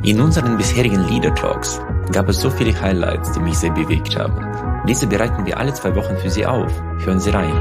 In unseren bisherigen Leader Talks gab es so viele Highlights, die mich sehr bewegt haben. Diese bereiten wir alle 2 Wochen für Sie auf. Hören Sie rein.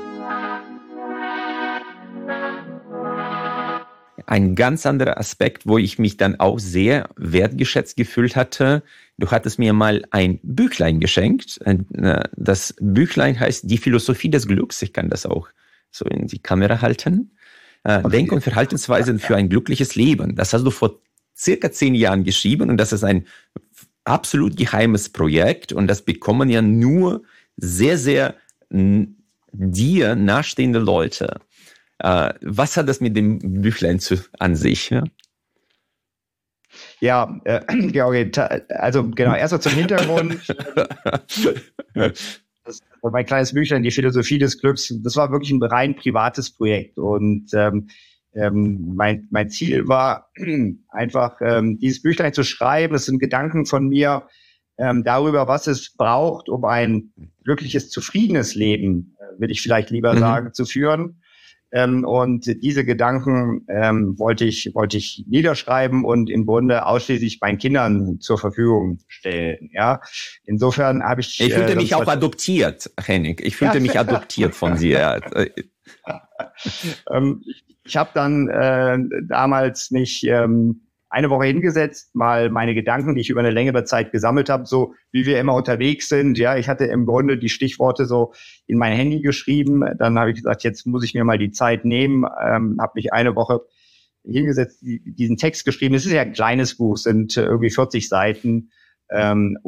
Ein ganz anderer Aspekt, wo ich mich dann auch sehr wertgeschätzt gefühlt hatte, du hattest mir mal ein Büchlein geschenkt. Das Büchlein heißt Die Philosophie des Glücks. Ich kann das auch so in die Kamera halten. Denk- und Verhaltensweisen für ein glückliches Leben. Das hast du vor circa 10 Jahren geschrieben und das ist ein absolut geheimes Projekt und das bekommen ja nur sehr, sehr dir nahestehende Leute. Was hat das mit dem Büchlein an sich? Ja, Georgi, also genau, erstmal zum Hintergrund. Mein kleines Büchlein, die Philosophie des Glücks, das war wirklich ein rein privates Projekt und mein Ziel war einfach, dieses Büchlein zu schreiben. Es sind Gedanken von mir darüber, was es braucht, um ein glückliches, zufriedenes Leben, würde ich vielleicht lieber sagen, zu führen. Und diese Gedanken wollte ich niederschreiben und im Grunde ausschließlich meinen Kindern zur Verfügung stellen. Ja, insofern habe ich. Ich fühlte mich auch adoptiert, Henning. Ich fühlte mich adoptiert von dir. Ich habe dann damals mich eine Woche hingesetzt, mal meine Gedanken, die ich über eine längere Zeit gesammelt habe, so wie wir immer unterwegs sind. Ja, ich hatte im Grunde die Stichworte so in mein Handy geschrieben. Dann habe ich gesagt, jetzt muss ich mir mal die Zeit nehmen. Habe mich eine Woche hingesetzt, diesen Text geschrieben. Es ist ja ein kleines Buch, sind irgendwie 40 Seiten. Dann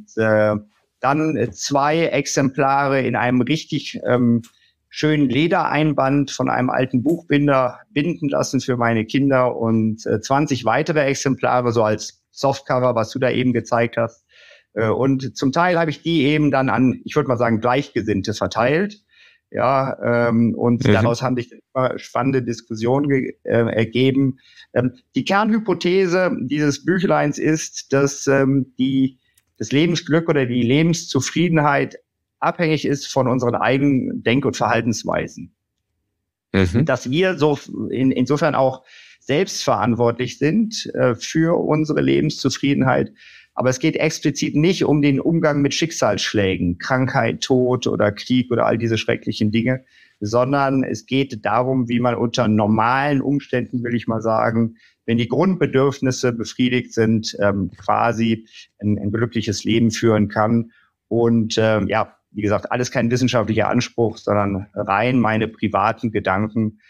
2 Exemplare in einem richtig schönen Ledereinband von einem alten Buchbinder binden lassen für meine Kinder und 20 weitere Exemplare, so als Softcover, was du da eben gezeigt hast. Und zum Teil habe ich die eben dann an, ich würde mal sagen, Gleichgesinnte verteilt. Ja, und daraus haben sich spannende Diskussionen ergeben. Die Kernhypothese dieses Büchleins ist, dass das Lebensglück oder die Lebenszufriedenheit abhängig ist von unseren eigenen Denk- und Verhaltensweisen. Dass wir so insofern auch selbstverantwortlich sind für unsere Lebenszufriedenheit. Aber es geht explizit nicht um den Umgang mit Schicksalsschlägen, Krankheit, Tod oder Krieg oder all diese schrecklichen Dinge, sondern es geht darum, wie man unter normalen Umständen, will ich mal sagen, wenn die Grundbedürfnisse befriedigt sind, quasi ein glückliches Leben führen kann. Und wie gesagt, alles kein wissenschaftlicher Anspruch, sondern rein meine privaten Gedanken,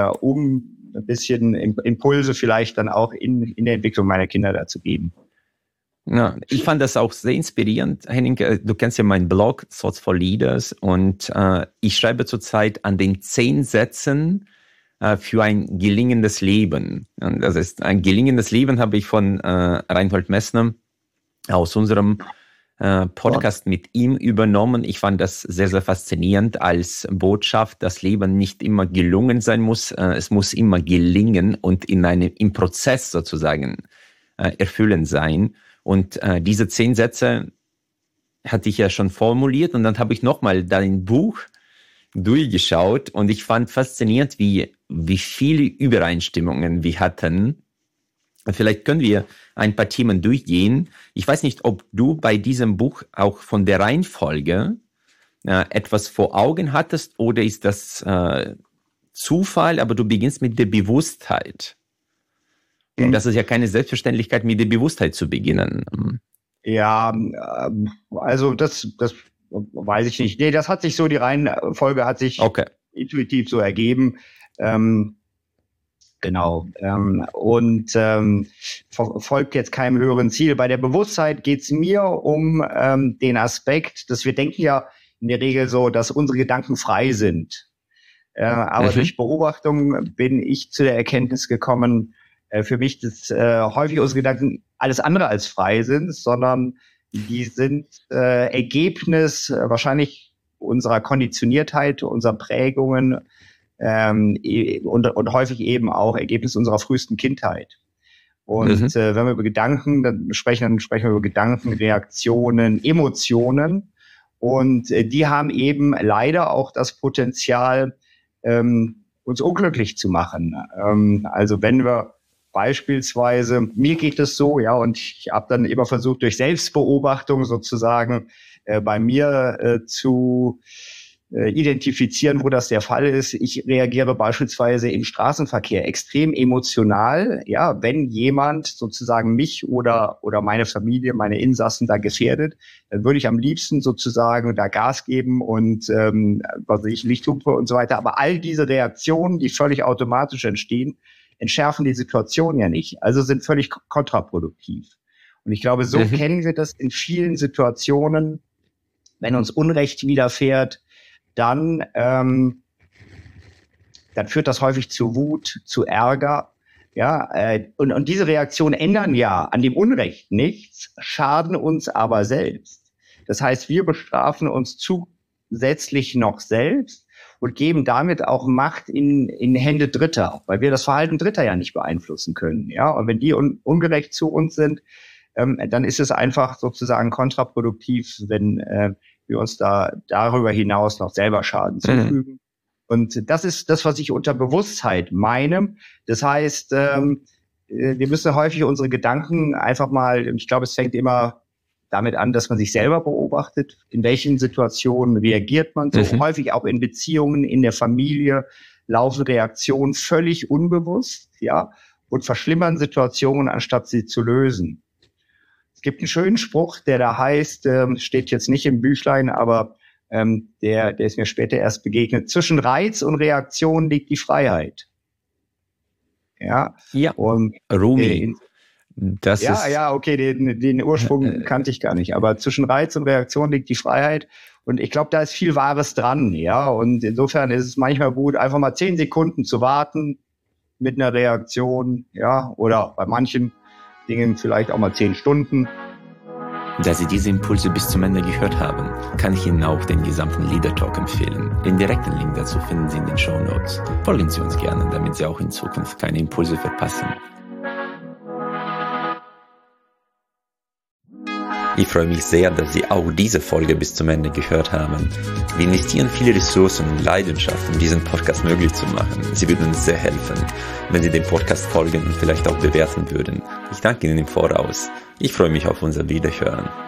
um ein bisschen Impulse vielleicht dann auch in der Entwicklung meiner Kinder dazu geben. Ja, ich fand das auch sehr inspirierend, Henning. Du kennst ja meinen Blog, Thoughts for Leaders, und ich schreibe zurzeit an den 10 Sätzen für ein gelingendes Leben. Und das ist ein gelingendes Leben, habe ich von Reinhold Messner aus unserem Podcast mit ihm übernommen. Ich fand das sehr, sehr faszinierend als Botschaft, dass Leben nicht immer gelungen sein muss. Es muss immer gelingen und im Prozess sozusagen erfüllend sein. Und diese 10 Sätze hatte ich ja schon formuliert und dann habe ich nochmal dein Buch durchgeschaut und ich fand faszinierend, wie viele Übereinstimmungen wir hatten. Vielleicht können wir ein paar Themen durchgehen. Ich weiß nicht, ob du bei diesem Buch auch von der Reihenfolge etwas vor Augen hattest oder ist das Zufall, aber du beginnst mit der Bewusstheit. Und das ist ja keine Selbstverständlichkeit, mit der Bewusstheit zu beginnen. Ja, also das weiß ich nicht. Nee, das hat sich so, die Reihenfolge hat sich intuitiv so ergeben. Genau. Und folgt jetzt keinem höheren Ziel. Bei der Bewusstheit geht es mir um den Aspekt, dass wir denken ja in der Regel so, dass unsere Gedanken frei sind. Aber durch Beobachtung bin ich zu der Erkenntnis gekommen, für mich, dass häufig unsere Gedanken alles andere als frei sind, sondern die sind Ergebnis wahrscheinlich unserer Konditioniertheit, unserer Prägungen, und häufig eben auch Ergebnis unserer frühesten Kindheit. Und wenn wir über Gedanken, dann sprechen wir über Gedanken, Reaktionen, Emotionen. Und die haben eben leider auch das Potenzial, uns unglücklich zu machen. Also wenn wir beispielsweise, mir geht es so, ja, und ich habe dann immer versucht, durch Selbstbeobachtung sozusagen bei mir zu identifizieren, wo das der Fall ist. Ich reagiere beispielsweise im Straßenverkehr extrem emotional, ja, wenn jemand sozusagen mich oder meine Familie, meine Insassen da gefährdet, dann würde ich am liebsten sozusagen da Gas geben und was weiß ich, Lichthupe und so weiter. Aber all diese Reaktionen, die völlig automatisch entstehen, entschärfen die Situation ja nicht, also sind völlig kontraproduktiv. Und ich glaube, so kennen wir das in vielen Situationen, wenn uns Unrecht widerfährt, dann führt das häufig zu Wut, zu Ärger. Ja, und diese Reaktionen ändern ja an dem Unrecht nichts, schaden uns aber selbst. Das heißt, wir bestrafen uns zusätzlich noch selbst und geben damit auch Macht in Hände Dritter, weil wir das Verhalten Dritter ja nicht beeinflussen können. Ja, und wenn die ungerecht zu uns sind, dann ist es einfach sozusagen kontraproduktiv, wenn wir uns darüber hinaus noch selber Schaden zufügen. Und das ist das, was ich unter Bewusstheit meine. Das heißt, wir müssen häufig unsere Gedanken einfach mal, ich glaube, es fängt immer damit an, dass man sich selber beobachtet, in welchen Situationen reagiert man so. Häufig auch in Beziehungen, in der Familie laufen Reaktionen völlig unbewusst, ja, und verschlimmern Situationen, anstatt sie zu lösen. Es gibt einen schönen Spruch, der da heißt, steht jetzt nicht im Büchlein, aber der ist mir später erst begegnet. Zwischen Reiz und Reaktion liegt die Freiheit. Ja. Und Rumi. Okay, den Ursprung kannte ich gar nicht. Aber zwischen Reiz und Reaktion liegt die Freiheit. Und ich glaube, da ist viel Wahres dran. Ja. Und insofern ist es manchmal gut, einfach mal 10 Sekunden zu warten mit einer Reaktion. Ja. Oder bei manchen Dingen vielleicht auch mal 10 Stunden. Da Sie diese Impulse bis zum Ende gehört haben, kann ich Ihnen auch den gesamten Leader Talk empfehlen. Den direkten Link dazu finden Sie in den Shownotes. Folgen Sie uns gerne, damit Sie auch in Zukunft keine Impulse verpassen. Ich freue mich sehr, dass Sie auch diese Folge bis zum Ende gehört haben. Wir investieren viele Ressourcen und Leidenschaft, um diesen Podcast möglich zu machen. Sie würden uns sehr helfen, wenn Sie dem Podcast folgen und vielleicht auch bewerten würden. Ich danke Ihnen im Voraus. Ich freue mich auf unser Wiederhören.